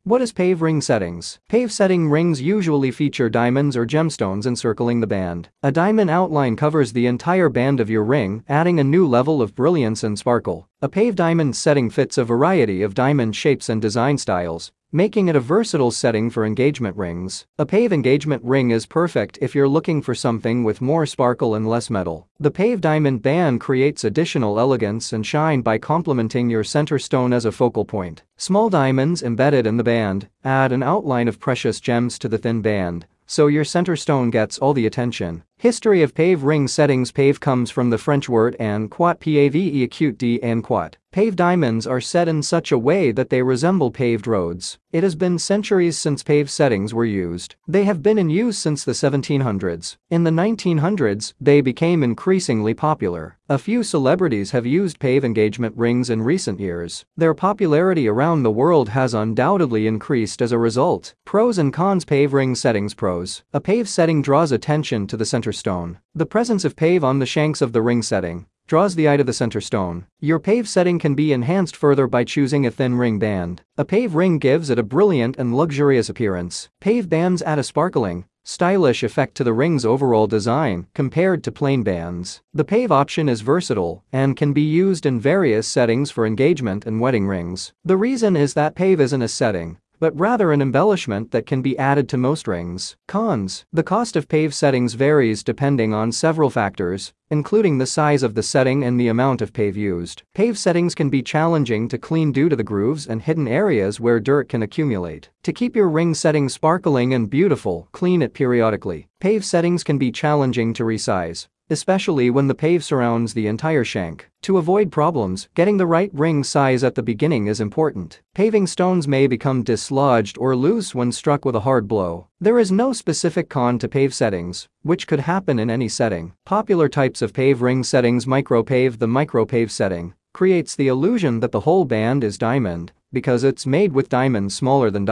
What is PAVE ring settings? PAVE setting rings usually feature diamonds or gemstones encircling the band. A diamond outline covers the entire band of your ring, adding a new level of brilliance and sparkle. A PAVE diamond setting fits a variety of diamond shapes and design styles, making it a versatile setting for engagement rings. A PAVE engagement ring is perfect if you're looking for something with more sparkle and less metal. The PAVE diamond band creates additional elegance and shine by complementing your center stone as a focal point. Small diamonds embedded in the band add an outline of precious gems to the thin band, so your center stone gets all the attention. History of PAVE ring settings. PAVE comes from the French word en quat, PAVE acute d en quat. PAVE diamonds are set in such a way that they resemble paved roads. It has been centuries since PAVE settings were used. They have been in use since the 1700s. In the 1900s, they became increasingly popular. A few celebrities have used PAVE engagement rings in recent years. Their popularity around the world has undoubtedly increased as a result. Pros and cons. PAVE ring settings. Pros. A PAVE setting draws attention to the center stone. The presence of PAVE on the shanks of the ring setting draws the eye to the center stone. Your PAVE setting can be enhanced further by choosing a thin ring band. A PAVE ring gives it a brilliant and luxurious appearance. PAVE bands add a sparkling, stylish effect to the ring's overall design compared to plain bands. The PAVE option is versatile and can be used in various settings for engagement and wedding rings. The reason is that PAVE isn't a setting, but rather an embellishment that can be added to most rings. Cons. The cost of PAVE settings varies depending on several factors, including the size of the setting and the amount of PAVE used. PAVE settings can be challenging to clean due to the grooves and hidden areas where dirt can accumulate. To keep your ring setting sparkling and beautiful, clean it periodically. PAVE settings can be challenging to resize, especially when the PAVE surrounds the entire shank. To avoid problems, getting the right ring size at the beginning is important. Paving stones may become dislodged or loose when struck with a hard blow. There is no specific con to PAVE settings, which could happen in any setting. Popular types of PAVE ring settings. Micro PAVE. The micro PAVE setting creates the illusion that the whole band is diamond because it's made with diamonds smaller than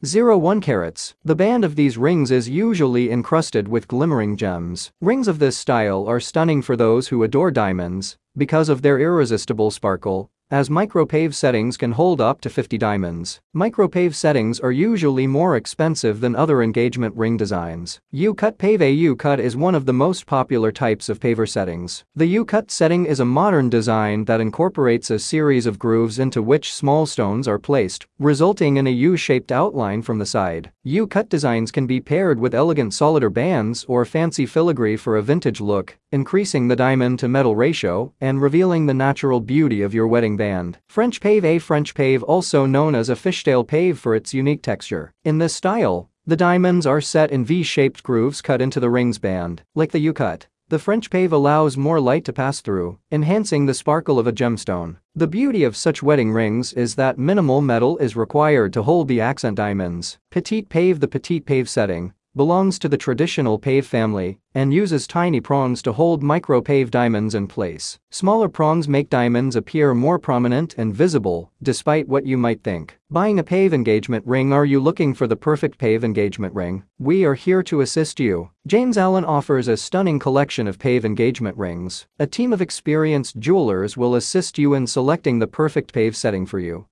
.01 carats. The band of these rings is usually encrusted with glimmering gems. Rings of this style are stunning for those who adore diamonds because of their irresistible sparkle, as micro PAVE settings can hold up to 50 diamonds. Micro PAVE settings are usually more expensive than other engagement ring designs. U-cut PAVE. A U-cut is one of the most popular types of paver settings. The U-cut setting is a modern design that incorporates a series of grooves into which small stones are placed, resulting in a U-shaped outline from the side. U-cut designs can be paired with elegant solder bands or fancy filigree for a vintage look, increasing the diamond to metal ratio and revealing the natural beauty of your wedding band. French PAVE. A French PAVE, also known as a fishtail PAVE for its unique texture. In this style, the diamonds are set in V-shaped grooves cut into the ring's band. Like the U-cut, the French PAVE allows more light to pass through, enhancing the sparkle of a gemstone. The beauty of such wedding rings is that minimal metal is required to hold the accent diamonds. Petite PAVE. The petite PAVE setting belongs to the traditional PAVE family and uses tiny prongs to hold micro PAVE diamonds in place. Smaller prongs make diamonds appear more prominent and visible, despite what you might think. Buying a PAVE engagement ring. Are you looking for the perfect PAVE engagement ring? We are here to assist you. James Allen offers a stunning collection of PAVE engagement rings. A team of experienced jewelers will assist you in selecting the perfect PAVE setting for you.